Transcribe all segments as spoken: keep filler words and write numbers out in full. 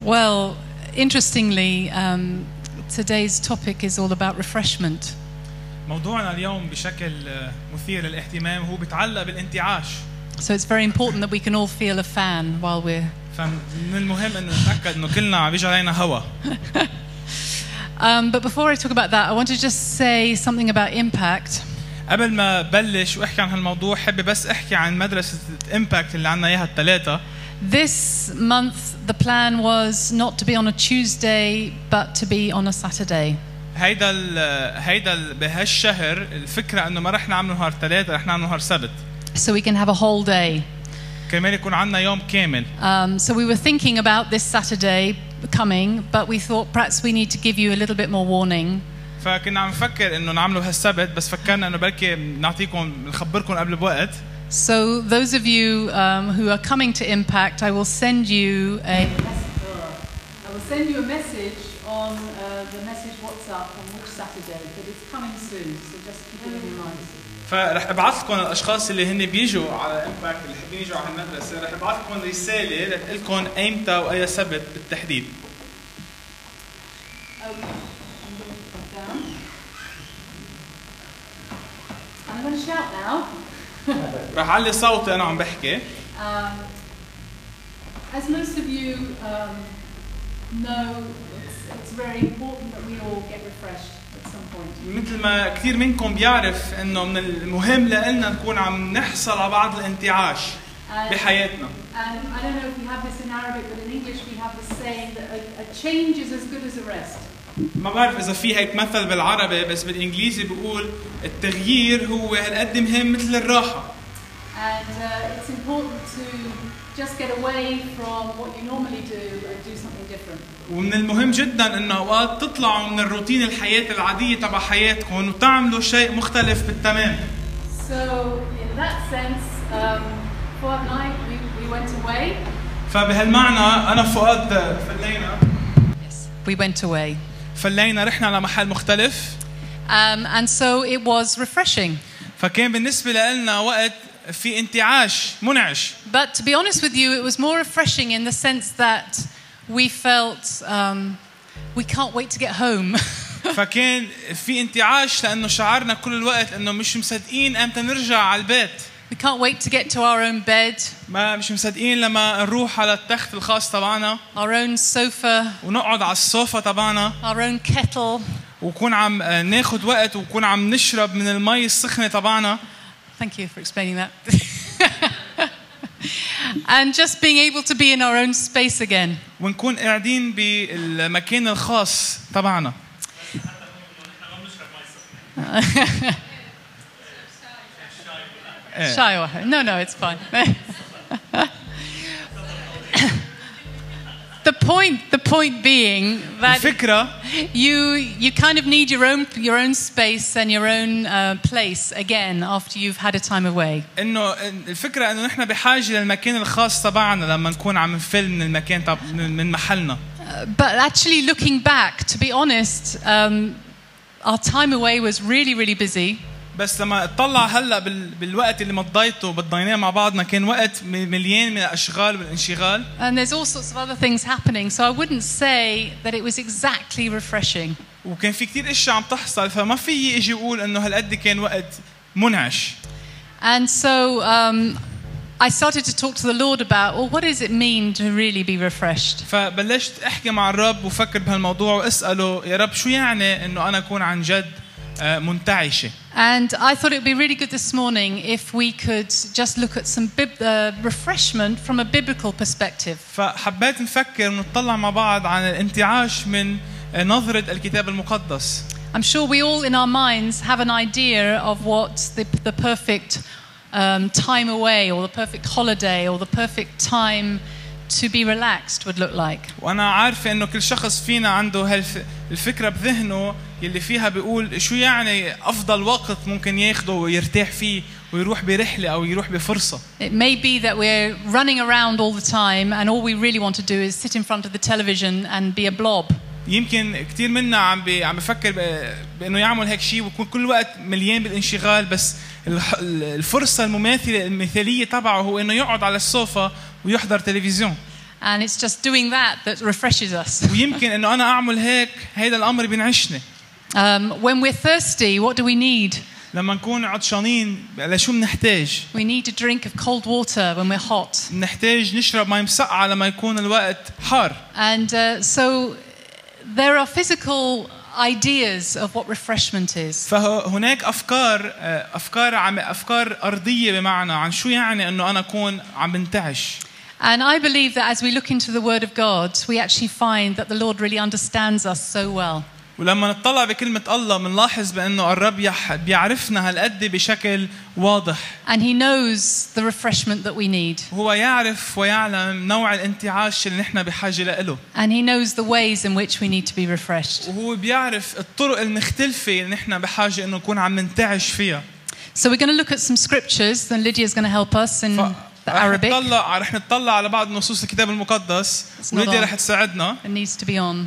Well, interestingly, um, today's topic is all about refreshment. موضوعنا اليوم بشكل مثير للاهتمام هو بيتعلق بالانتعاش. So it's very important that we can all feel a fan while we're. فمن المهم إنه نتأكد إنه كلنا عم بيجي علينا هوا. Um, but before I talk about that, I want to just say something about impact. قبل ما بلش واحكي عن هالموضوع حابب بس احكي عن مدرسة امباكت اللي عنا اياها الثلاثة. This month the plan was not to be on a Tuesday but to be on a Saturday. هيدا ال هيدا ال بهالشهر الفكرة إنه ما رح نعمله نهار ثلاثة رح نعمله نهار سبت. So we can have a whole day. كرمال يكون عنا يوم كامل. Um, so we were thinking about this Saturday coming, but we thought perhaps we need to give you a little bit more warning. فكنا عم نفكر إنه نعمله هالسبت بس فكرنا إنه بركي نعطيكم نخبركم قبل بوقت. So those of you um, who are coming to Impact, I will send you a I will send you a message on uh, the message WhatsApp on which Saturday, but it's coming soon, so just keep it in mind. فرح ابعث لكم الاشخاص اللي هن بيجوا على امباكت اللي حابين يجوا على المدرسه رح ابعث لكم رساله رح تقول لكم ايمتى واي سبت بالتحديد. I'm going to shout now. رح علي صوتي انا عم بحكي. Um, as most of you um, know, it's, it's very important that we all get refreshed at some point. مثل ما كثير منكم بيعرف انه من المهم لنا نكون عم نحصل على بعض الانتعاش بحياتنا. And I don't know if we have this in Arabic, but in English we have the saying that a, a change is as good as a rest. ما بعرف إذا في هيك مثل بالعربي بس بالإنجليزي بيقول التغيير هو هالقد مهم مثل الراحة. And uh, it's important to just get away from what you normally do and do something different. ومن المهم جدا إنه أوقات تطلعوا من الروتين الحياة العادية تبع حياتكم وتعملوا شيء مختلف بالتمام. So in that sense, um, Fuad and I we, we went away. فبهالمعنى أنا فؤاد فلينا. Yes, we went away. فلينا رحنا على محل مختلف. Um, and so it was refreshing. فكان بالنسبة لنا وقت في انتعاش منعش. But to be honest with you, it was more refreshing in the sense that we felt um, we can't wait to get home. فكان في انتعاش لأنه شعرنا كل الوقت إنه مش مصدقين أمتى نرجع على البيت. We can't wait to get to our own bed. ما مش مصدقين لما نروح على التخت الخاص تبعنا. Our own sofa. ونقعد على الصوفة تبعنا. Our own kettle. وكون عم ناخد وقت وكون عم نشرب من المي السخنة تبعنا. Thank you for explaining that. And just being able to be in our own space again. ونكون قاعدين بالمكان الخاص تبعنا. Shy or no, no, it's fine. The point, the point being that you you kind of need your own your own space and your own uh, place again after you've had a time away. إنه الفكرة إنه نحن بحاجة للمكان الخاص تبعنا لما نكون عم نفل من المكان تب من محلنا. But actually, looking back, to be honest, um, our time away was really really busy. بس لما اطلع هلا بالوقت اللي مضيته بضيناه مع بعضنا كان وقت مليان من الاشغال والانشغال. And there's all sorts of other things happening, so I wouldn't say that it was exactly refreshing. وكان في كثير اشياء عم تحصل فما في اجي اقول انه هالقد كان وقت منعش. And so um, I started to talk to the Lord about, well, what does it mean to really be refreshed? فبلشت احكي مع الرب وفكر بهالموضوع واساله يا رب شو يعني انه انا اكون عن جد منتعشة. And I thought it would be really good this morning if we could just look at some bib- uh, refreshment from a biblical perspective. فحبيت نفكر ونطلع مع بعض عن الانتعاش من نظرة الكتاب المقدس. I'm sure we all in our minds have an idea of what the, the perfect um, time away or the perfect holiday or the perfect time to be relaxed would look like. وأنا عارفة إنه كل شخص فينا عنده هالفكرة بذهنه يلي فيها بيقول شو يعني أفضل وقت ممكن ياخده ويرتاح فيه ويروح برحلة أو يروح بفرصة. It may be that we're running around all the time and all we really want to do is sit in front of the television and be a blob. يمكن كتير منا عم بي عم بفكر بإنه يعمل هيك شيء ويكون كل وقت مليان بالانشغال بس الفرصة المماثلة المثالية تبعه هو إنه يقعد على السوفا ويحضر تلفزيون. And it's just doing that that refreshes us. ويمكن إنه أنا أعمل هيك هيدا الأمر بينعشني. Um, when we're thirsty, what do we need? لما نكون عطشانين لشو بنحتاج؟ We need to drink of cold water when we're hot. بنحتاج نشرب ماء مسقعة لما يكون الوقت حار. And uh, so there are physical ideas of what refreshment is. فهناك أفكار أفكار عم أفكار أرضية بمعنى عن شو يعني إنه أنا أكون عم بنتعش. And I believe that as we look into the Word of God, we actually find that the Lord really understands us so well. ولما نطلع بكلمة الله بنلاحظ بأنه الرب بيعرفنا هالقد بشكل واضح. And He knows the refreshment that we need. هو يعرف ويعلم نوع الانتعاش اللي نحن بحاجة له. And He knows the ways in which we need to be refreshed. وهو بيعرف الطرق المختلفة اللي نحن بحاجة إنه نكون عم ننتعش فيها. So we're going to look at some scriptures, and Lydia is going to help us in the Arabic. رح نطلع رح نطلع على بعض نصوص الكتاب المقدس وليديا رح تساعدنا. It needs to be on.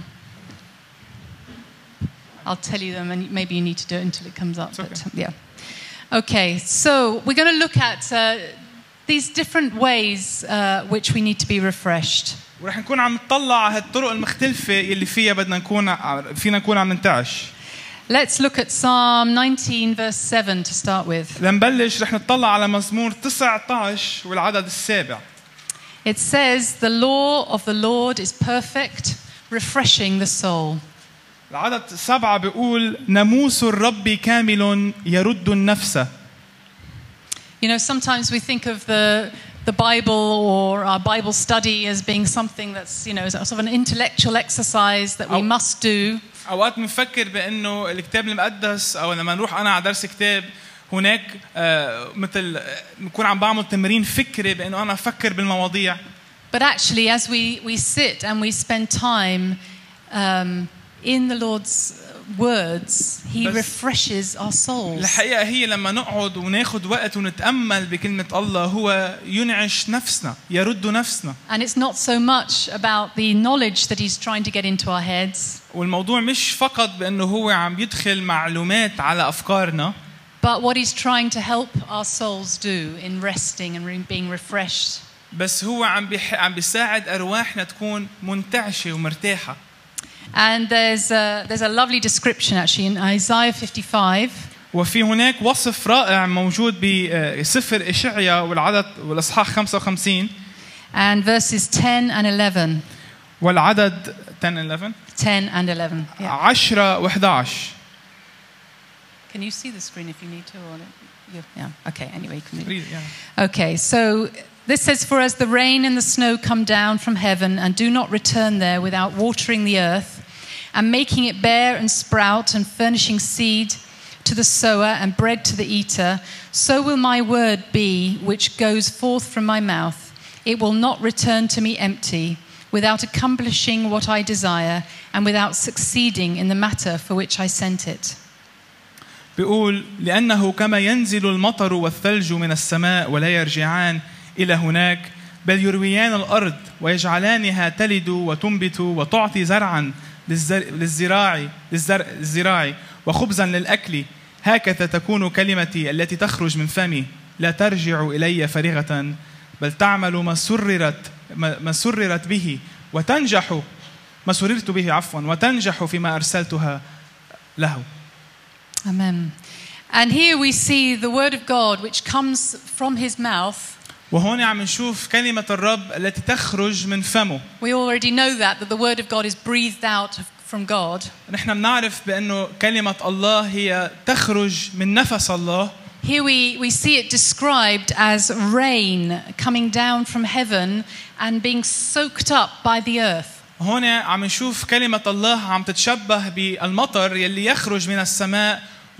I'll tell you them, and maybe you need to do it until it comes up. It's okay. But, yeah. Okay, so we're going to look at uh, these different ways uh, which we need to be refreshed. ورح نكون عم نطلع على هالطرق المختلفة اللي فيها بدنا نكون فينا نكون عم ننتعش. Let's look at Psalm nineteen verse seven to start with. لنبلش رح نطلع على مزمور تسعة عشر والعدد السابع. It says, "The law of the Lord is perfect, refreshing the soul." العدد سبعة بيقول ناموس الرب كامل يرد النفس. You know, sometimes we think of the the Bible or our Bible study as being something that's, you know, sort of an intellectual exercise that we must do. أوقات بنفكر بأنه الكتاب المقدس أو لما نروح أنا على درس كتاب هناك آه مثل نكون عم بعمل تمرين فكري بأنه أنا أفكر بالمواضيع. But actually, as we we sit and we spend time um, in the Lord's words, He refreshes our souls. الحقيقة هي لما نقعد وناخد وقت ونتأمل بكلمة الله هو ينعش نفسنا يرد نفسنا. And it's not so much about the knowledge that He's trying to get into our heads. والموضوع مش فقط بأنه هو عم يدخل معلومات على أفكارنا. But what He's trying to help our souls do in resting and being refreshed. بس هو عم بيح... عم بيساعد أرواحنا تكون منتعشة ومرتاحة. And there's a, there's a lovely description actually in Isaiah fifty-five. وفي هناك وصف رائع موجود بسفر إشعيا والعدد والإصحاح خمسة وخمسين. And verses ten and eleven. والعدد ten and eleven. ten and eleven. Yeah. عشرة وإحدى عشر. Can you see the screen if you need to? Or yeah. Okay. Anyway, you can read it. Yeah. Okay. So this says, "For as the rain and the snow come down from heaven and do not return there without watering the earth and making it bear and sprout and furnishing seed to the sower and bread to the eater, so will my word be which goes forth from my mouth. It will not return to me empty, without accomplishing what I desire and without succeeding in the matter for which I sent it." بيقول لأنه كما ينزل المطر والثلج من السماء ولا يرجعان إلى هناك بل يرويان الأرض ويجعلانها تلد وتنبت وتعطي زرعا للزراع للزراع وخبزا للأكل، هكذا تكون كلمتي التي تخرج من فمي لا ترجع إلي فارغة بل تعمل ما سررت ما سررت به وتنجح ما سررت به عفوا وتنجح فيما أرسلتها له. Amen. And here we see the word of God which comes from His mouth. وهون عم نشوف كلمة الرب التي تخرج من فمه. We already know that that the word of God is breathed out from God. نحن بنعرف بأنه كلمة الله هي تخرج من نفس الله. Here we we see it described as rain coming down from heaven and being soaked up by the earth. هون عم نشوف كلمة الله عم تتشبه بالمطر يلي يخرج من السماء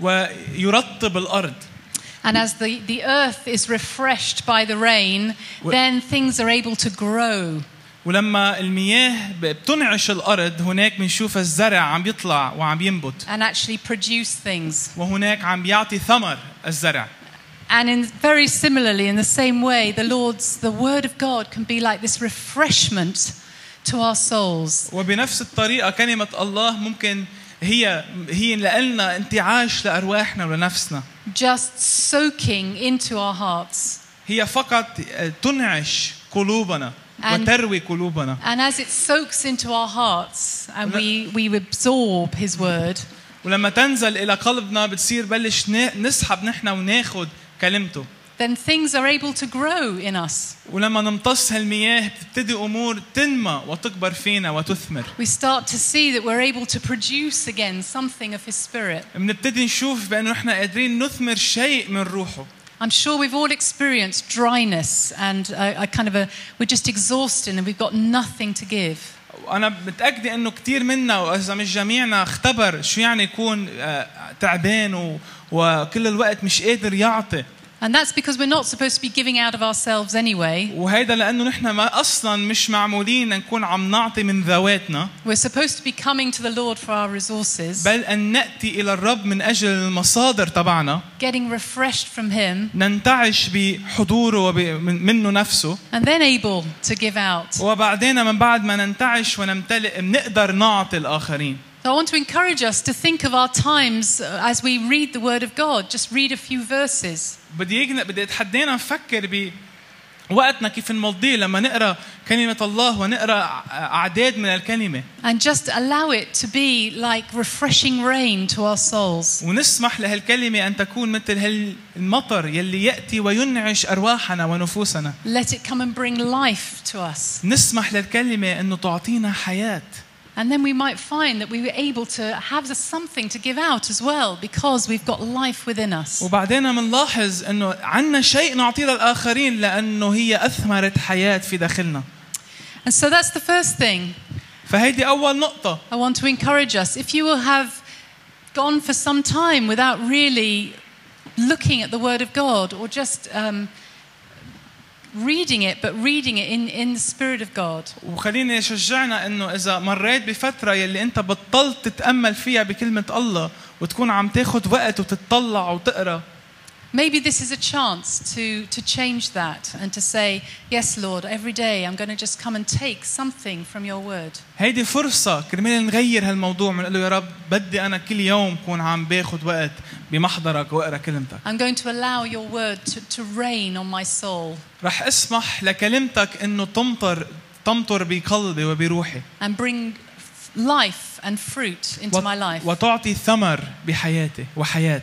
ويرطب الأرض. And as the, the earth is refreshed by the rain, then things are able to grow. ولما المياه بتنعش الأرض هناك بنشوف الزرع عم بيطلع وعم ينبت. And actually produce things. وهناك عم بيعطي ثمر الزرع. And in very similarly, in the same way, the Lord's the word of God can be like this refreshment to our souls. وبنفس الطريقة كلمة الله ممكن هي هي لنا انتعاش لأرواحنا ولنفسنا. Just soaking into our hearts. هي فقط تنعش قلوبنا. وتروي قلوبنا. And as it soaks into our hearts and we, we absorb His word, ولما تنزل إلى قلبنا بتصير بلش نسحب نحن وناخد كلمته. then things are able to grow in us. ولما نمتص هالمياه بتبتدي أمور تنمى وتكبر فينا وتثمر. We start to see that we're able to produce again something of His Spirit. بنبتدي نشوف بأنه نحن قادرين نثمر شيء من روحه. I'm sure we've all experienced dryness and a, a kind of a we're just exhausted and we've got nothing to give. وأنا متأكد إنه كتير منا وإذا مش جميعنا اختبر شو يعني يكون تعبان وكل الوقت مش قادر يعطي. And that's because we're not supposed to be giving out of ourselves anyway. وهيدا لأنه نحن ما أصلاً مش معمولين نكون عم نعطي من ذواتنا. We're supposed to be coming to the Lord for our resources. بل أن نأتي إلى الرب من أجل المصادر تبعنا. Getting refreshed from Him. ننتعش بحضوره ومنه نفسه. And then able to give out. وبعدين من بعد ما ننتعش ونمتلئ بنقدر نعطي الآخرين. So I want to encourage us to think of our times as we read the Word of God. Just read a few verses. بدي يجنا بدي أتحدينا نفكر بوقتنا كيف نمضيه لما نقرأ كلمة الله ونقرأ أعداد من الكلمة. And just allow it to be like refreshing rain to our souls. ونسمح لهالكلمة أن تكون مثل هالمطر يلي يأتي وينعش أرواحنا ونفوسنا. Let it come and bring life to us. نسمح للكلمة أنه تعطينا حياة. And then we might find that we were able to have something to give out as well because we've got life within us. وبعدين منلاحظ إنه عنا شيء نعطيه للآخرين لأنه هي أثمرت حياة في داخلنا. And so that's the first thing. فهيدي أول نقطة. I want to encourage us. If you will have gone for some time without really looking at the Word of God or just um, reading it, but reading it in in the Spirit of God. وخليني أشجعنا إنه إذا مريت بفترة يلي أنت بطلت تتأمل فيها بكلمة الله وتكون عم تاخد وقت وتتطلع وتقرأ. Maybe this is a chance to to change that and to say, yes, Lord, every day I'm going to just come and take something from your word. هيدي فرصة كرمال نغير هالموضوع من له يا رب بدي أنا كل يوم كون عم باخد وقت بمحضرك وأقرأ كلمتك. I'm going to allow your word to to rain on my soul. رح اسمح لكلمتك إنه تمطر تمطر بقلبي وبروحي. And bring life and fruit into my life. وتعطي ثمر بحياتي وحياة.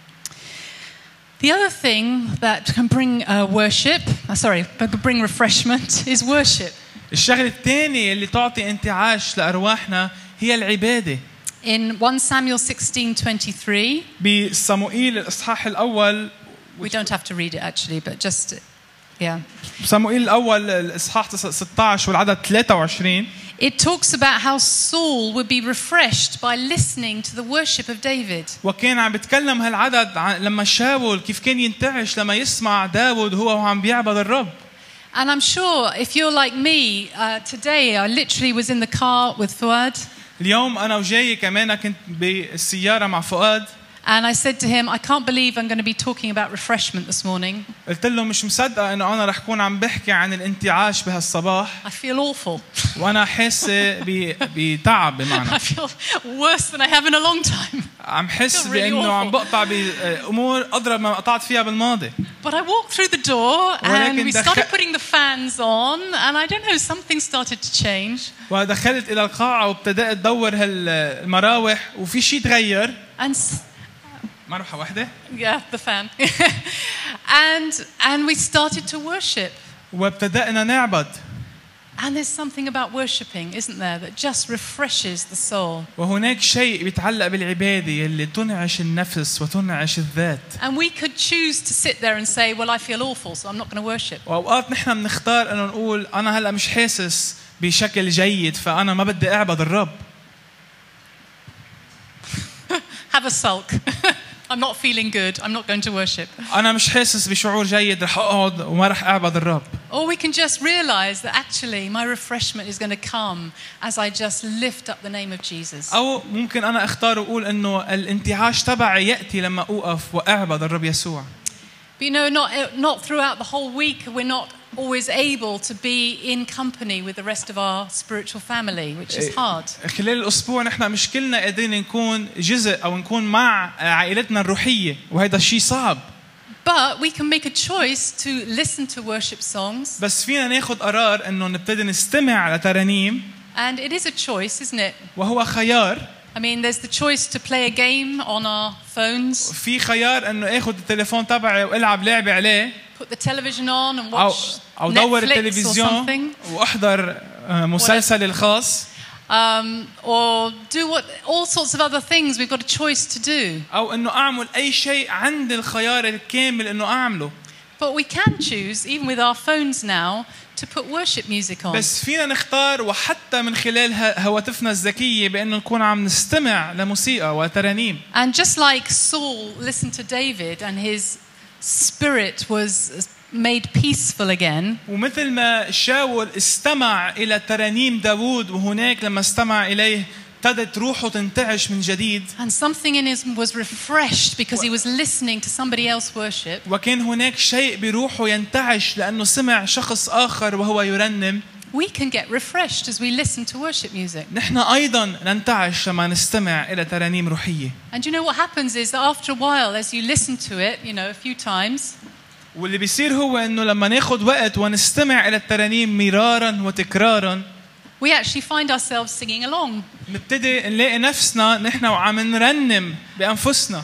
The other thing that can bring uh, worship, uh, sorry, can bring refreshment is worship. الشغلة الثانية اللي تعطي انتعاش لأرواحنا هي العبادة. In First Samuel sixteen twenty-three, بصموئيل الإصحاح الأول. We don't have to read it actually, but just yeah. صموئيل الأول الإصحاح ستة عشر والعدد ثلاثة وعشرين. It talks about how Saul would be refreshed by listening to the worship of David. وكان عم بتكلم هالعدد عن لما شاول كيف كان ينتعش لما يسمع داود هو وعم بيعبد الرب. And I'm sure if you're like me, uh, today I literally was in the car with Fuad. اليوم أنا وجاي كمان كنت بالسيارة مع فؤاد. And I said to him, I can't believe I'm going to be talking about refreshment this morning. قلت له مش مصدقة إنه أنا رح كون عم بحكي عن الانتعاش بهالصباح. I feel awful. وأنا حاسة بتعب بمعنى. I feel worse than I have in a long time. عم حس بإنه عم بقطع بأمور أضرب ما قطعت فيها بالماضي. But I walked through the door and we started putting the fans on and I don't know, something started to change. ودخلت إلى القاعة وابتدأت تدور هالمراوح وفي شيء تغير. And مروحة واحدة. Yeah, the fan. and and we started to worship. وابتدأنا نعبد. And there's something about worshiping, isn't there, that just refreshes the soul. وهناك شيء بيتعلق بالعبادة اللي تنعش النفس وتنعش الذات. And we could choose to sit there and say, well, I feel awful, so I'm not going to worship. وأوقات نحن بنختار إنه نقول أنا هلا مش حاسس بشكل جيد فأنا ما بدي أعبد الرب. Have a sulk. I'm not feeling good. I'm not going to worship. أنا مش حاسس بشعور جيد رح أقعد وما رح أعبد الرب. Or we can just realize that actually my refreshment is going to come as I just lift up the name of Jesus. أو ممكن أنا أختار وأقول إنه الانتعاش تبعي يأتي لما أوقف وأعبد الرب يسوع. But you know, not not throughout the whole week we're not always able to be in company with the rest of our spiritual family, which is hard. خلال الأسبوع نحن مش كلنا قادرين نكون جزء أو نكون مع عائلتنا الروحية وهذا الشيء صعب. But we can make a choice to listen to worship songs. بس فينا ناخد قرار إنه نبتدي نستمع لترانيم. And it is a choice, isn't it? وهو خيار. I mean, there's the choice to play a game on our phones. في خيار إنه آخد التليفون تبعي وألعب لعبة عليه. Put the television on and أو watch أو دور Netflix or التلفزيون something. وأحضر مسلسل الخاص. Um, or do what all sorts of other things we've got a choice to do. أو إنه أعمل أي شيء عند الخيار الكامل إنه أعمله. But we can choose, even with our phones now, to put worship music on. بس فينا نختار وحتى من خلال هواتفنا الذكية بأنه نكون عم نستمع لموسيقى وترانيم. And just like Saul listened to David and his spirit was made peaceful again. ومثل ما شاول استمع إلى ترانيم داوود وهناك لما استمع إليه ابتدت روحه تنتعش من جديد. And something in him was refreshed because he was listening to somebody else worship. وكان هناك شيء بروحه ينتعش لأنه سمع شخص آخر وهو يرنم. We can get refreshed as we listen to worship music. نحن أيضا ننتعش لما نستمع إلى ترانيم روحية. And you know what happens is that after a while, as you listen to it, you know, a few times. واللي بيصير هو إنه لما ناخد وقت ونستمع إلى الترانيم مرارا وتكرارا. We actually find ourselves singing along. نبتدي نلاقي نفسنا نحن وعم نرنم بأنفسنا.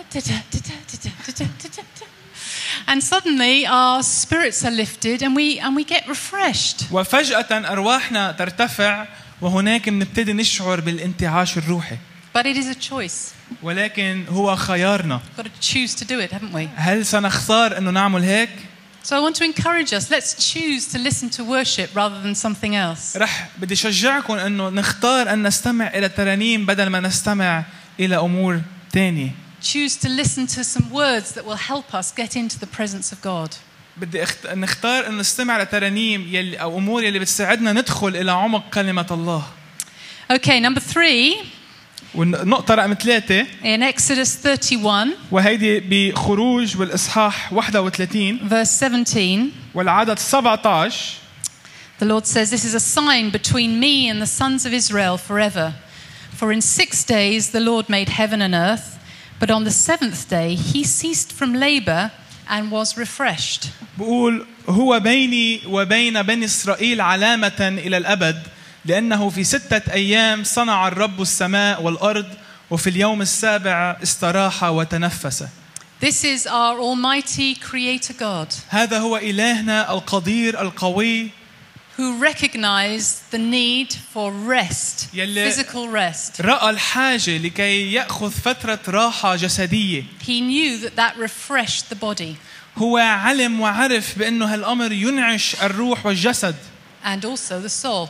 And suddenly our spirits are lifted and we and we get refreshed. وفجأة أرواحنا ترتفع وهناك بنبتدي نشعر بالانتعاش الروحي. But it is a choice. ولكن هو خيارنا. We've got to choose to do it, haven't we? هل سنختار إنه نعمل هيك؟ So I want to encourage us. Let's choose to listen to worship rather than something else. رح بدي شجعكم إنه نختار أن نستمع إلى الترانيم بدل ما نستمع إلى أمور تانية. Choose to listen to some words that will help us get into the presence of God. بدي أخت... نختار أن نستمع لترانيم يلي أو أمور يلي بتساعدنا ندخل إلى عمق كلمة الله. Okay, number three. والنقطة رقم ثلاثة. In Exodus thirty-one. وهيدي بخروج بالإصحاح واحد وثلاثين. Verse seventeen. والعدد سبعة عشر. The Lord says, "This is a sign between me and the sons of Israel forever. For in six days the Lord made heaven and earth, but on the seventh day he ceased from labor and was refreshed." بقول هو بيني وبين بني إسرائيل علامة إلى الأبد لأنه في ستة أيام صنع الرب السماء والأرض وفي اليوم السابع استراح وتنفس. This is our almighty creator God. هذا هو إلهنا القدير القوي. Who recognized the need for rest, physical rest. رأى الحاجة لكي يأخذ فترة راحة جسدية. He knew that that refreshed the body. هو علم وعرف بأنه هالأمر ينعش الروح والجسد. And also the soul.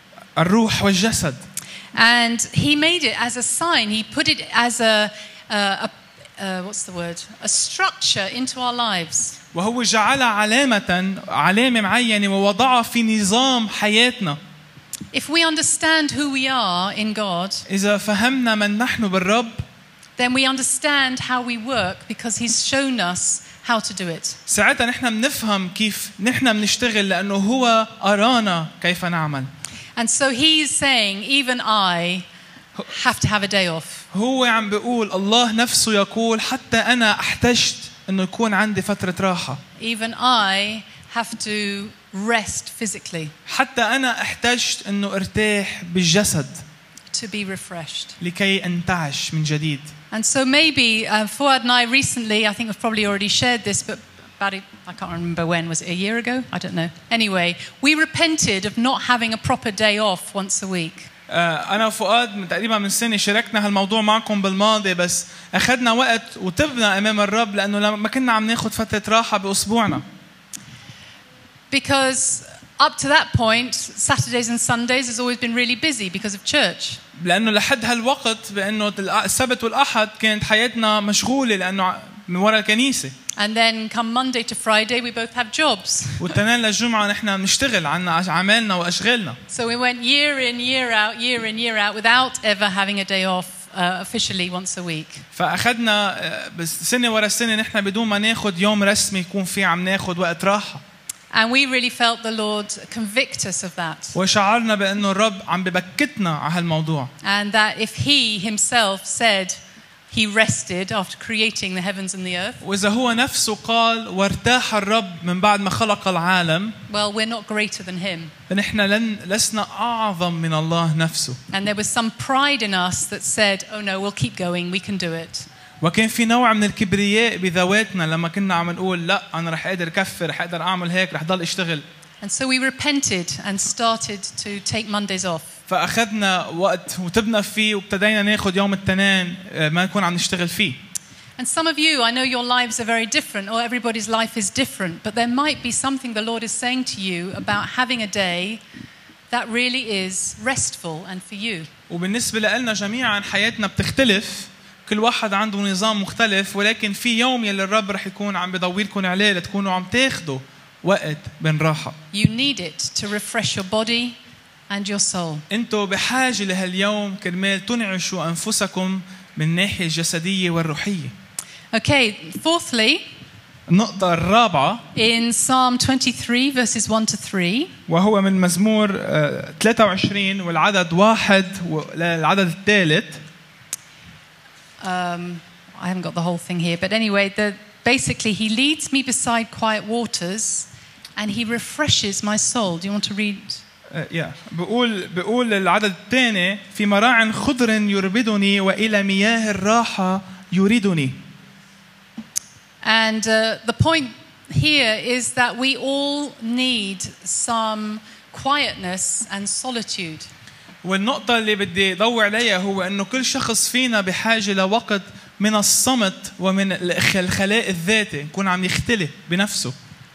الروح والجسد. And he made it as a sign. He put it as a, a, a uh, what's the word? A structure into our lives. وهو جعلها علامة علامة معينة ووضعها في نظام حياتنا. If we understand who we are in God, إذا فهمنا من نحن بالرب, then we understand how we work because He's shown us how to do it. ساعتها نحن بنفهم كيف نحن بنشتغل لأنه هو أرانا كيف نعمل. And so He's saying, even I have to have a day off. هو عم بيقول الله نفسه يقول حتى أنا احتجت إنه يكون عندي فترة راحة. Even I have to rest physically. حتى أنا احتجت إنه ارتاح بالجسد. To be refreshed. لكي أنتعش من جديد. And so maybe uh, Fuad and I recently, I think I've probably already shared this, but about it, I can't remember when, was it a year ago? I don't know. Anyway, we repented of not having a proper day off once a week. أنا وفؤاد من تقريبا من سنة شاركنا هالموضوع معكم بالماضي بس أخذنا وقت وتبنا أمام الرب لأنه ما كنا عم ناخد فترة راحة بأسبوعنا. Because up to that point, Saturdays and Sundays has always been really busy because of church. لأنه لحد هالوقت بأنه السبت والأحد كانت حياتنا مشغولة لأنه من وراء الكنيسة. And then come Monday to Friday, we both have jobs. والتنين للجمعة نحن بنشتغل عنا عملنا وأشغالنا. So we went year in, year out, year in, year out without ever having a day off uh, officially once a week. فأخذنا بس سنة ورا سنة نحن بدون ما ناخد يوم رسمي يكون فيه عم ناخد وقت راحة. And we really felt the Lord convict us of that. وشعرنا بأنه الرب عم ببكتنا على هالموضوع. And that if He Himself said he rested after creating the heavens and the earth. وإذا هو نفسه قال وارتاح الرب من بعد ما خلق العالم. Well, we're not greater than him. فنحن لن لسنا أعظم من الله نفسه. And there was some pride in us that said, oh no, we'll keep going, we can do it. وكان في نوع من الكبرياء بذواتنا لما كنا عم نقول لا أنا رح أقدر كفر رح أقدر أعمل هيك رح ضل أشتغل. And so we repented and started to take Mondays off. فأخذنا وقت وتبنا فيه وابتدينا ناخد يوم التنين ما نكون عم نشتغل فيه. And some of you, I know your lives are very different, or everybody's life is different, but there might be something the Lord is saying to you about having a day that really is restful and for you. وبالنسبة لنا جميعا حياتنا بتختلف، كل واحد عنده نظام مختلف، ولكن في يوم يلي الرب رح يكون عم بدوركم عليه لتكونوا عم تاخدوا وقت بين راحة. You need it to refresh your body and your soul. أنتوا بحاجة لهاليوم كرمال تنعشوا أنفسكم من الناحية الجسدية والروحية. Okay, fourthly, النقطة الرابعة in Psalm twenty-three verses one to three, وهو من مزمور ثلاثة وعشرين والعدد واحد للعدد الثالث. Um, I haven't got the whole thing here, but anyway, the, basically he leads me beside quiet waters and he refreshes my soul. Do you want to read? يا بقول بقول العدد الثاني في مراع خضر يربدني وإلى مياه الراحة يريدني. And uh, the point here is that we all need some quietness and solitude. والنقطة اللي بدي ضوي عليها هو إنه كل شخص فينا بحاجة لوقت من الصمت ومن الخلاء الذاتي، نكون عم يختلي بنفسه.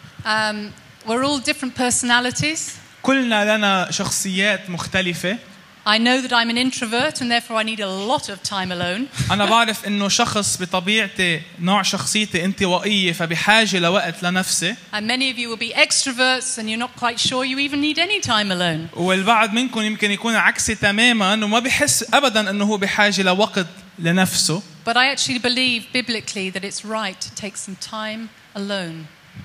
Um, we're all different personalities. كلنا لنا شخصيات مختلفة. I know that I'm an introvert and therefore I need a lot of time alone. أنا بعرف إنه شخص بطبيعتي نوع شخصيتي انطوائية فبحاجة لوقت لنفسي. And many of you will be extroverts and you're not quite sure you even need any time alone. والبعض منكم يمكن يكون عكسي تماماً وما بيحس أبداً إنه هو بحاجة لوقت لنفسه. But I actually believe biblically that it's right to take some time alone.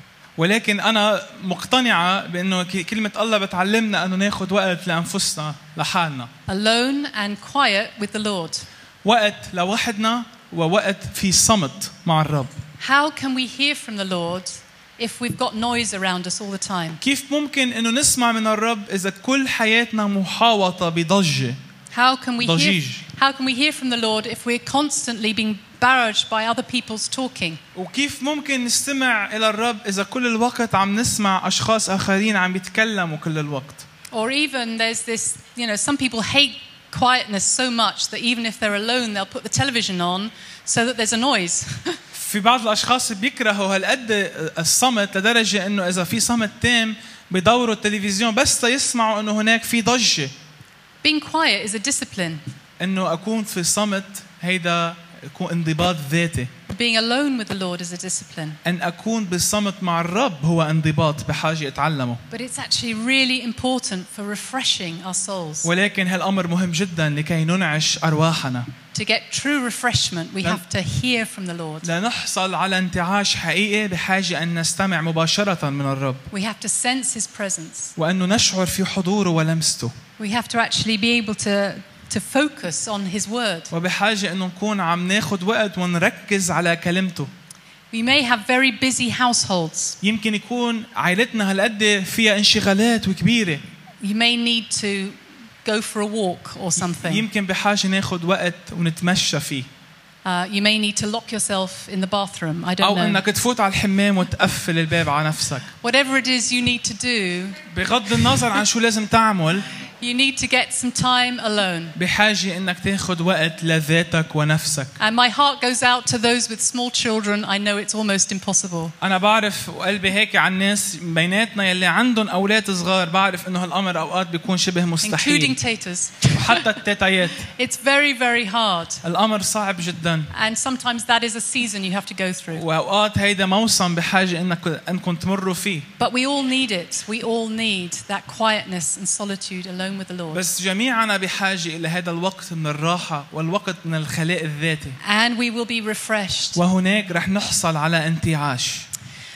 ولكن أنا مقتنعة بأنه كلمة الله بتعلمنا أنه ناخد وقت لأنفسنا لحالنا. Alone and quiet with the Lord. وقت لوحدنا ووقت في صمت مع الرب. How can we hear from the Lord if we've got noise around us all the time? كيف ممكن إنه نسمع من الرب إذا كل حياتنا محاوطة بضجة؟ How can we ضجيج. hear, how can we hear from the Lord if we're constantly being barraged by other people's talking? وكيف ممكن نستمع إلى الرب إذا كل الوقت عم نسمع أشخاص آخرين عم يتكلموا كل الوقت؟ Or even there's this, you know, some people hate quietness so much that even if they're alone they'll put the television on so that there's a noise. في بعض الأشخاص بيكرهوا هالقد الصمت لدرجة إنه إذا في صمت تام بدوروا التلفزيون بس يسمعوا إنه هناك في ضجة. Being quiet is a discipline. إنه أكون في صمت هيدا يكون انضباط ذاتي. Being alone with the Lord is a discipline. أن أكون بالصمت مع الرب هو انضباط بحاجة أتعلمه. But it's actually really important for refreshing our souls. ولكن هالأمر مهم جدا لكي ننعش أرواحنا. To get true refreshment, we have to hear from the Lord. لنحصل على انتعاش حقيقي بحاجة أن نستمع مباشرة من الرب. We have to sense His presence. وأنه نشعر في حضوره ولمسته. We have to actually be able to to focus on His word. وبحاجة إنه نكون عم ناخد وقت ونركز على كلمته. We may have very busy households. يمكن يكون عائلتنا هالقد فيها انشغالات وكبيرة. You may need to go for a walk or something. يمكن بحاجة ناخد وقت ونتمشى فيه. Uh, you may need to lock yourself in the bathroom. I don't أو know. إنك تفوت على الحمام وتقفل الباب على نفسك. Whatever it is you need to do. بغض النظر عن شو لازم تعمل. You need to get some time alone. بحاجة إنك تاخد وقت لذاتك ونفسك. And my heart goes out to those with small children. I know it's almost impossible. أنا بعرف وقلبي هيك عن الناس بيناتنا يلي عندهم أولاد صغار بعرف إنه هالأمر أوقات بيكون شبه مستحيل. Including taters. وحتى التيتايات. It's very very hard. الأمر صعب جدا. And sometimes that is a season you have to go through. وأوقات هيدا موسم بحاجة إنك أنكم تمروا فيه. But we all need it. We all need that quietness and solitude alone with the Lord. بس جميعنا بحاجة إلى هذا الوقت من الراحة والوقت من الخلاء الذاتي. And we will be refreshed. وهناك رح نحصل على انتعاش.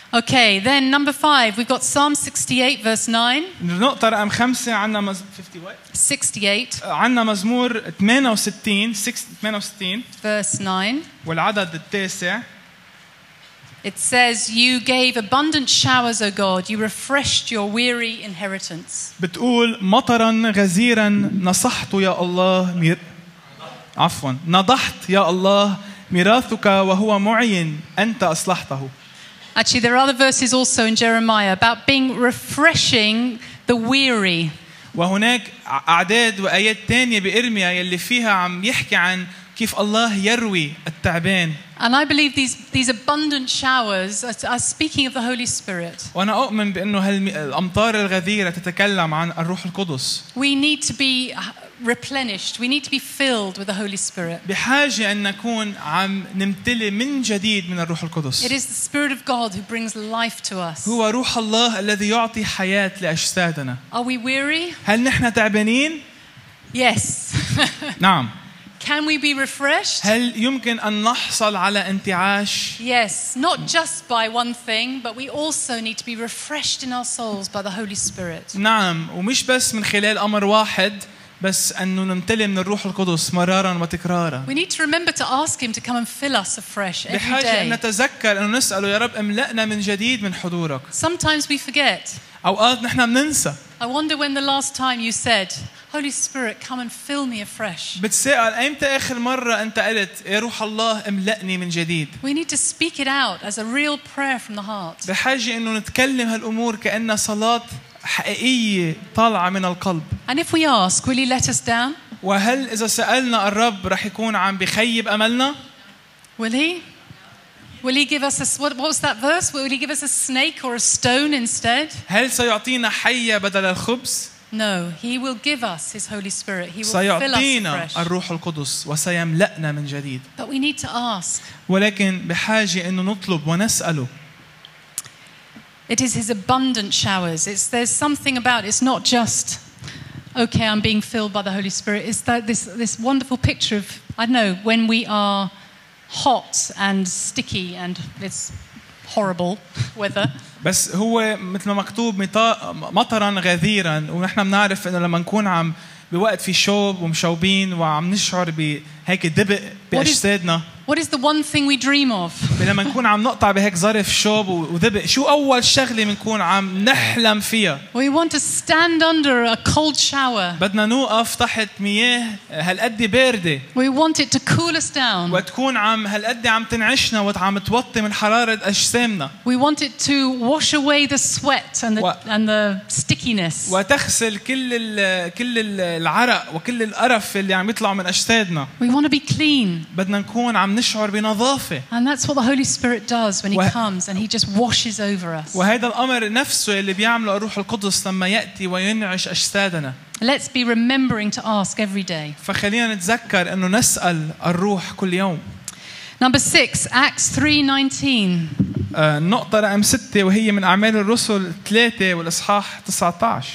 Okay, then number five, we've got Psalm sixty-eight, verse nine. النقطة رقم خمسة عنا مز... sixty-eight, عنا مزمور ثمانية وستين ثمانية وستين verse nine. والعدد التاسع. It says, "You gave abundant showers, O God. You refreshed your weary inheritance." بتقول مطرا غزيرا نصحت يا الله مير... عفوا نضحت يا الله ميراثك وهو معين أنت أصلحته. Actually, there are other verses also in Jeremiah about being refreshing the weary. وهناك أعداد وآيات تانية بإرميا يلي فيها عم يحكي عن كيف الله يروي التعبان. And I believe these these abundant showers are, are speaking of the Holy Spirit. وأنا أؤمن بأنه هالأمطار الغزيرة تتكلم عن الروح القدس. We need to be replenished. We need to be filled with the Holy Spirit. بحاجة أن نكون عم نمتلئ من جديد من الروح القدس. It is the Spirit of God who brings life to us. هو روح الله الذي يعطي حياة لأجسادنا. Are we weary? هل نحن تعبانين؟ Yes. نعم. Can we be refreshed? هل يمكن أن نحصل على انتعاش؟ Yes, not just by one thing, but we also need to be refreshed in our souls by the Holy Spirit. نعم، ومش بس من خلال أمر واحد، بس أنه نمتلئ من الروح القدس مرارا وتكرارا. We need to remember to ask him to come and fill us afresh every بحاجة أن day. نتذكر أنه نسأله يا رب املأنا من جديد من حضورك. Sometimes we forget. أوقات نحن بننسى. I wonder when the last time you said, Holy Spirit, come and fill me afresh. بتسأل أيمتى آخر مرة أنت قلت يا روح الله املأني من جديد. We need to speak it out as a real prayer from the heart. بحاجة إنه نتكلم هالأمور كأنها صلاة حقيقية طالعة من القلب. And if we ask, will he let us down? وهل إذا سألنا الرب رح يكون عم بخيب أملنا؟ Will he? Will he give us a, what, what was that verse? Will he give us a snake or a stone instead? هل سيعطينا حية بدل الخبز؟ No, he will give us his Holy Spirit. He will fill us سيعطينا afresh. الروح القدس وسيملأنا من جديد. But we need to ask. ولكن بحاجة إنه نطلب ونسأله. It is his abundant showers. It's, there's something about it's not just, okay, I'm being filled by the Holy Spirit. It's that this, this wonderful picture of, I don't know, when we are hot and sticky and it's horrible weather. بس هو مثل ما مكتوب مطرا غزيرا، ونحن بنعرف إنه لما نكون عم بوقت في شوب ومشوبين وعم نشعر بهيك دبق بأجسادنا. What is the one thing we dream of? لما نكون عم نقطع بهيك ظرف شوب ودبق، شو أول شغلة بنكون عم نحلم فيها؟ We want to stand under a cold shower. بدنا نوقف تحت مياه هالقد باردة. We want it to cool us down. وتكون عم هالقد عم تنعشنا وعم توطي من حرارة أجسامنا. We want it to wash away the sweat and the و... and the stickiness. وتغسل كل ال... كل العرق وكل القرف اللي عم يطلع من أجسادنا. We want to be clean. بدنا نكون عم نشعر بنظافة. And that's what the Holy Spirit does when he و... comes and he just washes over us. وهذا الأمر نفسه اللي بيعمله الروح القدس لما يأتي وينعش أجسادنا. Let's be remembering to ask every day. فخلينا نتذكر إنه نسأل الروح كل يوم. Number six, Acts three nineteen. النقطة رقم ستة وهي من أعمال الرسل ثلاثة والإصحاح تسعة عشر.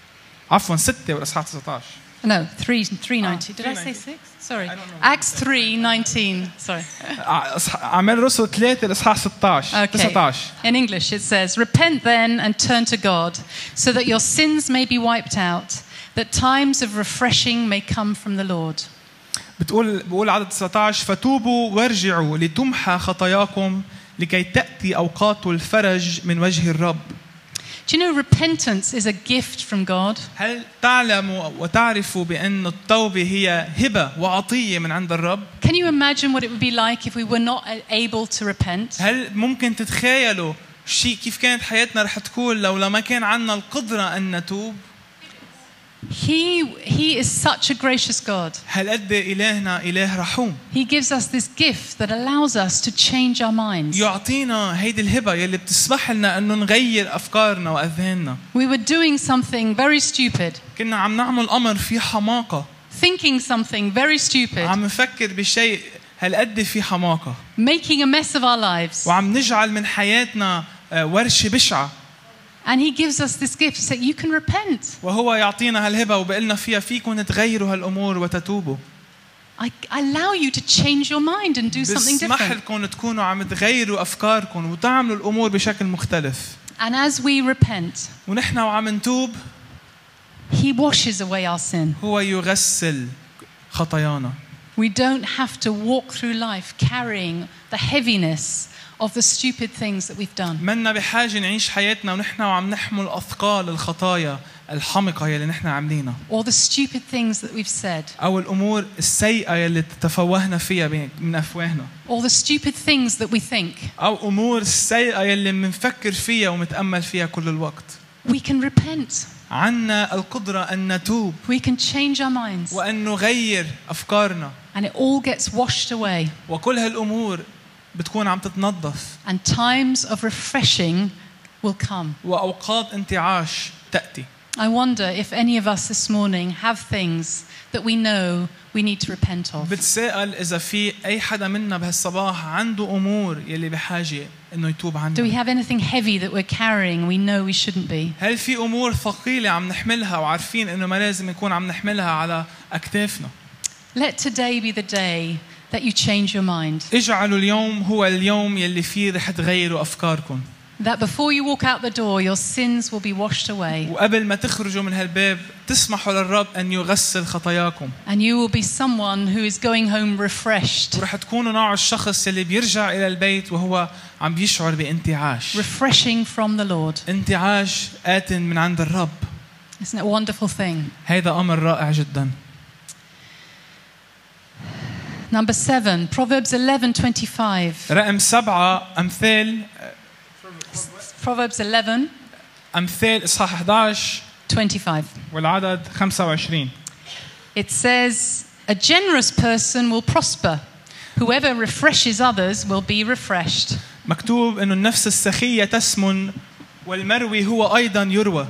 عفوا ستة والإصحاح تسعة عشر. No, three three ninety. Did I say six? Sorry. Acts three nineteen. Sorry. أعمال الرسل ثلاثة الإصحاح ستة عشر. تسعة عشر. In English it says, "Repent then and turn to God, so that your sins may be wiped out, that times of refreshing may come from the Lord." بتقول بقول عدد تسعة عشر فتوبوا وارجعوا لتمحى خطاياكم لكي تأتي أوقات الفرج من وجه الرب. Do you know repentance is a gift from God? هل تعلموا وتعرفوا بأن التوبة هي هبة وعطية من عند الرب؟ Can you imagine what it would be like if we were not able to repent? هل ممكن تتخيلوا شيء كيف كانت حياتنا رح تكون لو لما كان عنا القدرة أن نتوب؟ He he is such a gracious God. هل قد إلهنا إله رحوم. He gives us this gift that allows us to change our minds. يعطينا هيدي الهبة يلي بتسمح لنا إنه نغير أفكارنا وأذهاننا. We were doing something very stupid. كنا عم نعمل أمر في حماقة. Thinking something very stupid. عم نفكر بشيء هالقد في حماقة. Making a mess of our lives. وعم نجعل من حياتنا ورشة بشعة. And he gives us this gift so you can repent. وهو يعطينا هالهبة وبقلنا فيها فيكم تغيروا هالأمور وتتوبوا. I allow you to change your mind and do something بسمح different. لكم تكونوا عم تغيروا أفكاركم وتعملوا الأمور بشكل مختلف. And as we repent, ونحن وعم نتوب He washes away our sin. هو يغسل خطايانا. We don't have to walk through life carrying the heaviness of the stupid things that we've done. منا بحاجة نعيش حياتنا ونحن وعم نحمل أثقال الخطايا الحمقة يلي نحن عاملينها. Or the stupid things that we've said. أو الأمور السيئة يلي تفوهنا فيها من أفواهنا. Or the stupid things that we think. أو أمور السيئة يلي منفكر فيها ومتأمل فيها كل الوقت. We can repent. عنا القدرة أن نتوب. We can change our minds. وأن نغير أفكارنا. And it all gets washed away. وكل هالأمور بتكون عم تتنظف. And times of refreshing will come. وأوقات انتعاش تأتي. I wonder if any of us this morning have things that we know we need to repent of. بتساءل إذا في أي حدا منا بهالصباح عنده أمور يلي بحاجة إنه يتوب عنها. Do we have anything heavy that we're carrying we know we shouldn't be? هل في أمور ثقيلة عم نحملها وعارفين إنه ما لازم نكون عم نحملها على أكتافنا؟ Let today be the day that you change your mind. اجعلوا اليوم هو اليوم يلي فيه رح تغيروا أفكاركم. That before you walk out the door, your sins will be washed away. وقبل ما تخرجوا من هالباب تسمحوا للرب أن يغسل خطاياكم. And you will be someone who is going home refreshed. ورح تكونوا نوع الشخص اللي بيرجع إلى البيت وهو عم بيشعر بانتعاش. Refreshing from the Lord. انتعاش آت من عند الرب. Isn't it a wonderful thing? هذا أمر رائع جدا. Number seven, Proverbs eleven twenty-five. رقم سبعة أمثال Proverbs eleven أمثال إصحاح إحدى عشر twenty-five. والعدد خمسة وعشرين. It says, "A generous person will prosper. Whoever refreshes others will be refreshed." مكتوب إنه النفس السخية تسمن والمروي هو أيضا يروى.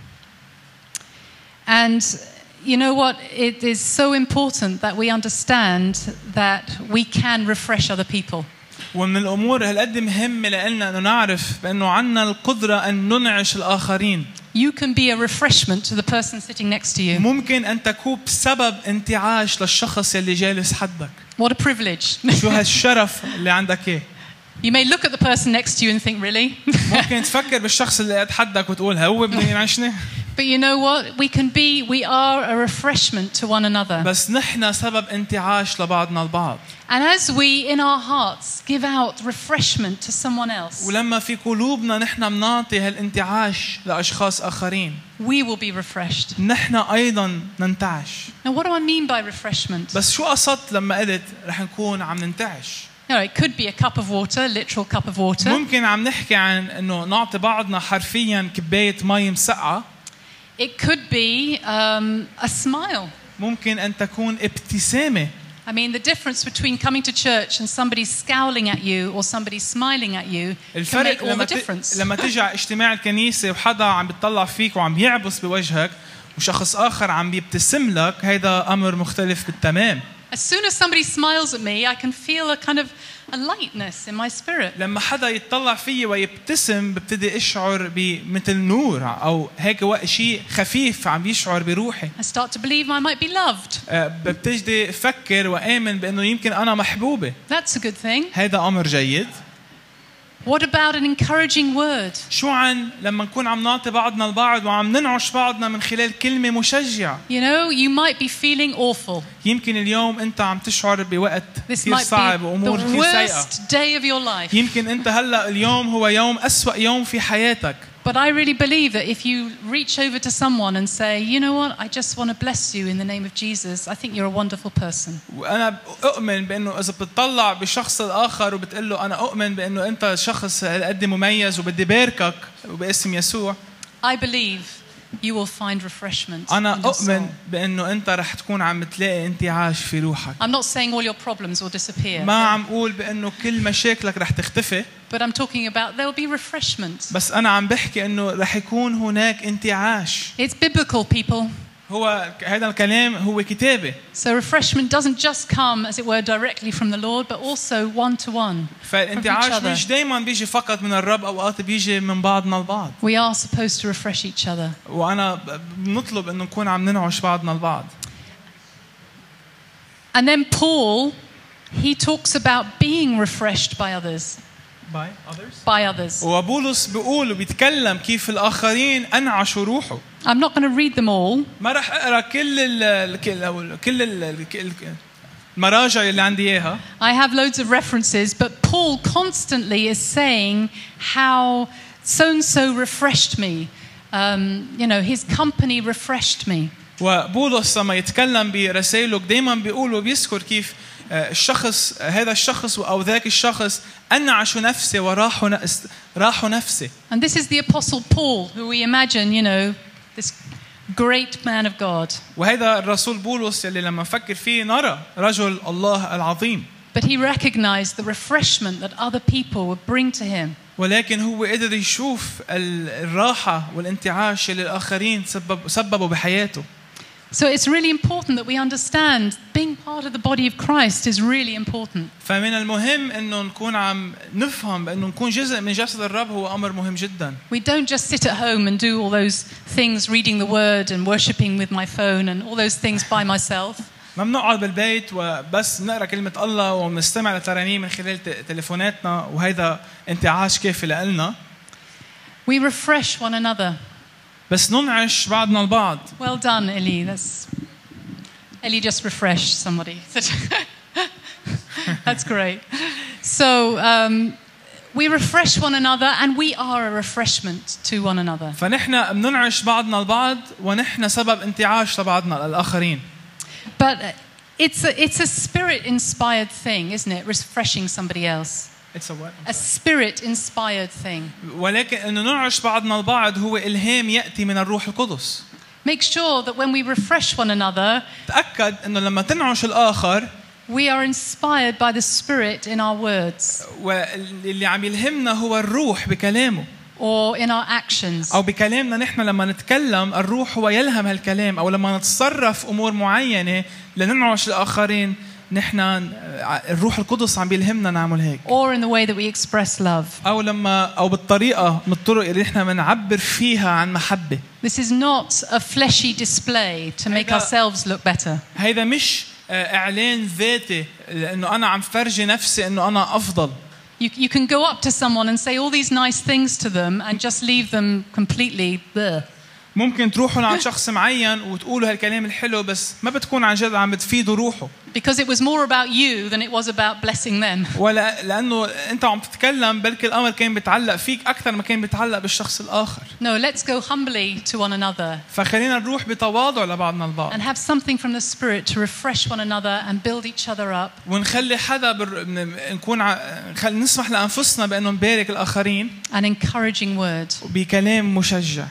And you know what? It is so important that we understand that we can refresh other people. ومن الأمور هالقد مهمة لنا أنه نعرف بأنه عنا القدرة أن ننعش الآخرين. You can be a refreshment to the person sitting next to you. ممكن أن تكون سبب انتعاش للشخص اللي جالس حدك. What a privilege. شو هالشرف اللي عندك إيه؟ You may look at the person next to you and think, really? ممكن تفكر بالشخص اللي قاعد حدك وتقول هو بده ينعشني. But you know what? We can be, we are a refreshment to one another. بس نحن سبب انتعاش لبعضنا البعض. And as we, in our hearts, give out refreshment to someone else, ولما في قلوبنا نحن منعطي هالانتعاش لأشخاص آخرين. we will be refreshed. نحن أيضا ننتعش. Now, what do I mean by refreshment? بس شو قصدت لما قلت رح نكون عم ننتعش؟ You know, it could be a cup of water, literal cup of water. ممكن عم نحكي عن إنه نعطي بعضنا حرفيا كباية مي مسقعة. It could be um, a smile. ممكن أن تكون ابتسامة. I mean, the difference between coming to church and somebody scowling at you or somebody smiling at you can make الفرق all لما the difference. لما تيجي على اجتماع الكنيسة وحدا عم بيطلع فيك وعم بيعبس بوجهك وشخص آخر عم بيبتسم لك هيدا أمر مختلف بالتمام. As soon as somebody smiles at me, I can feel a kind of a lightness in my spirit. لما حدا يتطلع فيي ويبتسم ببتدي اشعر بمثل نور او هيك وقت شيء خفيف عم يشعر بروحي. I start to believe I might be loved. ببتدي افكر وآمن بانه يمكن انا محبوبة. That's a good thing. هذا امر جيد. What about an encouraging word? شو عن لما نكون عم نعطي بعضنا البعض وعم ننعش بعضنا من خلال كلمة مشجعة. You know, you might be feeling awful. يمكن اليوم انت عم تشعر بوقت This كثير might صعب be وامور the كثير سيئة. worst day of your life. يمكن انت هلا اليوم هو يوم أسوأ يوم في حياتك. But I really believe that if you reach over to someone and say, you know what, I just want to bless you in the name of Jesus, I think you're a wonderful person. وأنا أؤمن بأنه إذا بتطلع بشخص الآخر وبتقول له أنا أؤمن بأنه أنت شخص قد مميز وبدي باركك وباسم يسوع. I believe you will find refreshment. أنا in your أؤمن soul. بأنه أنت رح تكون عم تلاقي انتعاش في روحك. I'm not saying all your problems will disappear. ما عم أقول بأنه كل مشاكلك رح تختفي. But I'm talking about there will be refreshment. بس أنا عم بحكي إنه رح يكون هناك انتعاش. It's biblical, people. هو هذا الكلام هو كتابي. So refreshment doesn't just come, as it were, directly from the Lord, but also one to one. فالانتعاش مش دايما بيجي فقط من الرب، أوقات بيجي من بعضنا البعض. We are supposed to refresh each other. وأنا بنطلب إنه نكون عم ننعش بعضنا البعض. And then Paul, he talks about being refreshed by others. by others By others. وبولس بيقول وبيتكلم كيف الآخرين أنعشوا روحه. I'm not going to read them all. ما راح أقرأ كل ال كل كل ال المراجع اللي عندي إياها. I have loads of references, but Paul constantly is saying how so-and-so refreshed me. Um, you know, his company refreshed me. وبولس لما يتكلم برسائله دائما بيقول وبيذكر كيف الشخص هذا الشخص أو ذاك الشخص أنعشوا نفسي وراحوا راحوا نفسي. And this is the Apostle Paul, who we imagine, you know, this great man of God. وهذا الرسول بولس اللي لما نفكر فيه نرى رجل الله العظيم. But he recognized the refreshment that other people would bring to him. ولكن هو قدر يشوف الراحة والانتعاش اللي الآخرين سبب سببوا بحياته. So it's really important that we understand being part of the body of Christ is really important. فمن المهم إنه نكون عم نفهم إنه نكون جزء من جسد الرب هو أمر مهم جدا. We don't just sit at home and do all those things, reading the word and worshiping with my phone and all those things by myself. ما بنقعد بالبيت وبس نقرأ كلمة الله ونستمع لترانيم من خلال تليفوناتنا وهذا انتعاش كافي لنا. We refresh one another. بس ننعش بعضنا البعض. Well done, Eli. That's Eli just refreshed somebody. That's great. So um, we refresh one another, and we are a refreshment to one another. فنحن بننعش بعضنا البعض ونحن سبب انتعاش لبعضنا الآخرين. But it's a, it's a spirit-inspired thing, isn't it? Refreshing somebody else. It's a what? A spirit-inspired thing. ولكن إنه ننعش بعضنا البعض هو إلهام يأتي من الروح القدس. Make sure that when we refresh one another, تأكد إنه لما تنعش الآخر, we are inspired by the Spirit in our words. واللي عم يلهمنا هو الروح بكلامه. Or in our actions. أو بكلامنا نحن لما نتكلم الروح هو يلهم هالكلام أو لما نتصرف أمور معينة لننعش الآخرين نحن الروح القدس عم بيلهمنا نعمل هيك. Or in the way that we express love. أو لما أو بالطريقة من الطرق اللي نحن بنعبر فيها عن محبة. This is not a fleshy display to make ourselves look better. هيدا مش إعلان ذاتي إنه أنا عم فرجي نفسي إنه أنا أفضل. You, you can go up to someone and say all these nice things to them and just leave them completely there. ممكن تروحوا عند شخص معين وتقولوا هالكلام الحلو بس ما بتكون عن جد عم بتفيدوا روحه. Because it was more about you than it was about blessing them. ولا لأنه أنت عم تتكلم بلكي الأمر كان بيتعلق فيك أكثر ما كان بيتعلق بالشخص الآخر. No, let's go humbly to one another. فخلينا نروح بتواضع لبعضنا البعض. And have something from the Spirit to refresh one another and build each other up. ونخلي حدا بر... نكون ع... خل... نسمح لأنفسنا بأنه نبارك الآخرين. An encouraging word. بكلام مشجع.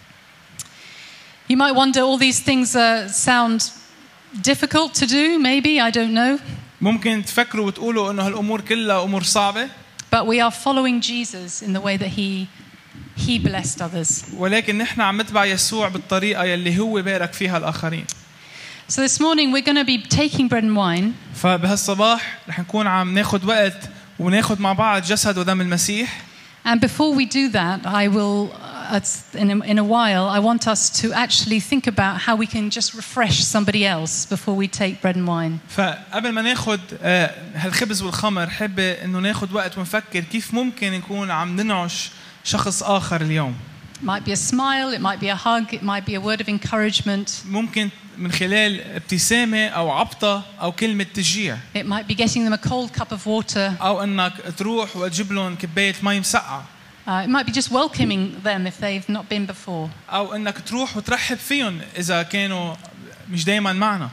You might wonder, all these things uh, sound difficult to do, maybe, I don't know. ممكن تفكروا وتقولوا إنه هالأمور كلها أمور صعبة. But we are following Jesus in the way that he he blessed others. ولكن نحن عم نتبع يسوع بالطريقة يلي هو بارك فيها الآخرين. So this morning we're going to be taking bread and wine. فبهالصباح رح نكون عم ناخد وقت وناخد مع بعض جسد ودم المسيح. And before we do that, I will, uh, in, a, in a while, I want us to actually think about how we can just refresh somebody else before we take bread and wine. فقبل ما ناخد هالخبز والخمر حب إنه ناخد وقت ونفكر كيف ممكن نكون عم ننعش شخص آخر اليوم. It might be a smile, it might be a hug, it might be a word of encouragement. ممكن من خلال ابتسامة أو عبطة أو كلمة تشجيع. It might be getting them a cold cup of water. أو إنك تروح وتجيب لهم كباية مي مسقعة. Uh, it might be just welcoming them if they've not been before. أو إنك تروح وترحب فيهم إذا كانوا مش دايماً معنا.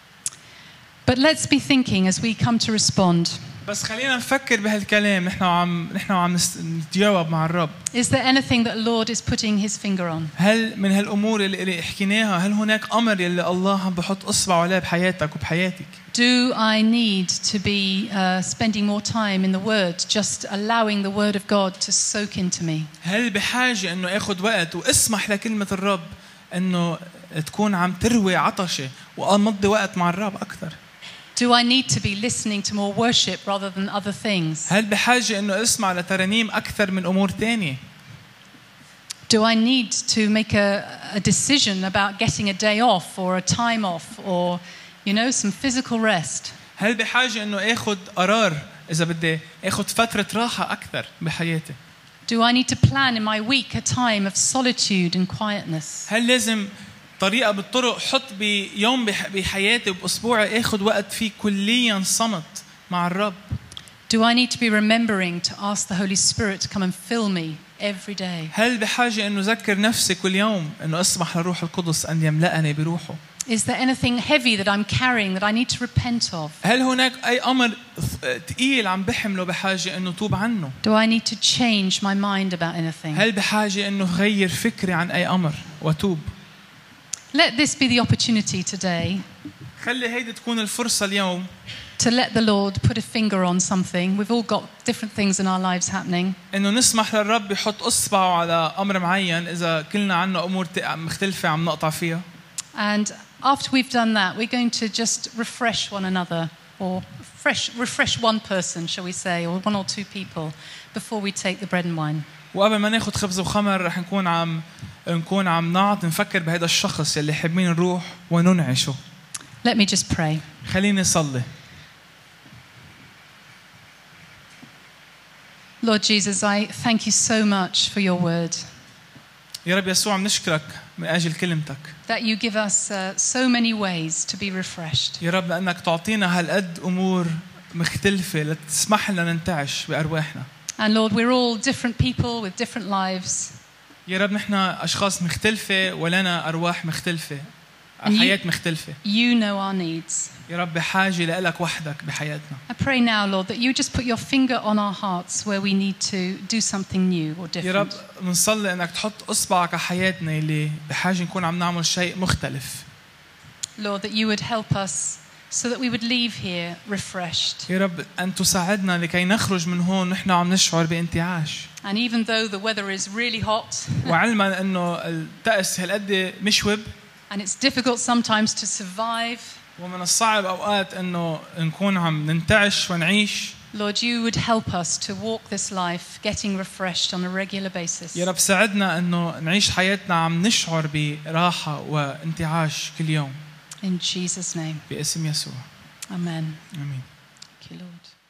But let's be thinking as we come to respond. بس خلينا نفكر بهالكلام نحن عم نحن عم نتجاوب مع الرب. Is there anything that the Lord is putting his finger on? هل من هالأمور اللي, اللي حكيناها هل هناك أمر اللي الله عم بحط إصبعه عليه بحياتك وبحياتك؟ Do I need to be uh, spending more time in the Word, just allowing the Word of God to soak into me? هل بحاجة إنه أخذ وقت واسمح لكلمة الرب إنه تكون عم تروي عطشة وأمضي وقت مع الرب أكثر؟ Do I need to be listening to more worship rather than other things? هل بحاجة إنه اسمع لترانيم أكثر من أمور تانية؟ Do I need to make a, a decision about getting a day off or a time off or You know, some physical rest. هل بحاجة إنه آخد قرار إذا بدي آخد فترة راحة أكثر بحياتي؟ Do I need to plan in my week a time of solitude and quietness? هل لازم طريقة بالطرق حط بيوم بحياتي وبأسبوعي آخد وقت فيه كليا صمت مع الرب؟ Do I need to be remembering to ask the Holy Spirit to come and fill me every day? هل بحاجة إنه أذكر نفسي كل يوم إنه أسمح للروح القدس أن يملأني بروحه؟ Is there anything heavy that I'm carrying that I need to repent of? هل هناك أي أمر ثقيل عم بحمله بحاجة إنه توب عنه؟ Do I need to change my mind about anything? هل بحاجة إنه غير فكري عن أي أمر وتوب؟ Let this be the opportunity today خلي هيدي تكون الفرصة اليوم to let the Lord put a finger on something. We've all got different things in our lives happening. إنه نسمح للرب يحط إصبعه على أمر معين إذا كلنا عنا أمور مختلفة عم نقطع فيها. And after we've done that, we're going to just refresh one another, or refresh, refresh one person, shall we say, or one or two people, before we take the bread and wine. وقبل ما ناخد خبز وخمر رح نكون عم نكون عم نعط نفكر بهذا الشخص اللي حابين نروح وننعشه. Let me just pray. خليني نصلي. Lord Jesus, I thank you so much for your word. يا رب يسوع نشكرك من أجل كلمتك. That you give us uh, so many ways to be refreshed. يا رب لأنك تعطينا هالقد أمور مختلفة لتسمح لنا ننتعش بأرواحنا. And Lord, we're all different people with different lives. يا رب نحن أشخاص مختلفة ولنا أرواح مختلفة. حياة مختلفة. You know our needs. يا رب بحاجة لك وحدك بحياتنا. I pray now, Lord, that you just put your finger on our hearts where we need to do something new or different. يا رب بنصلي إنك تحط إصبعك على حياتنا اللي بحاجة نكون عم نعمل شيء مختلف. Lord, that you would help us so that we would leave here refreshed. يا رب أن تساعدنا لكي نخرج من هون نحن عم نشعر بانتعاش. And even though the weather is really hot. وعلما إنه الطقس هالقد مشوب. And it's difficult sometimes to survive. ومن الصعب أوقات إنه نكون عم ننتعش ونعيش. Lord, you would help us to walk this life, getting refreshed on a regular basis. يا رب ساعدنا إنه نعيش حياتنا عم نشعر براحة وانتعاش كل يوم. In Jesus' name. باسم يسوع. Amen. آمين. Thank you, Lord.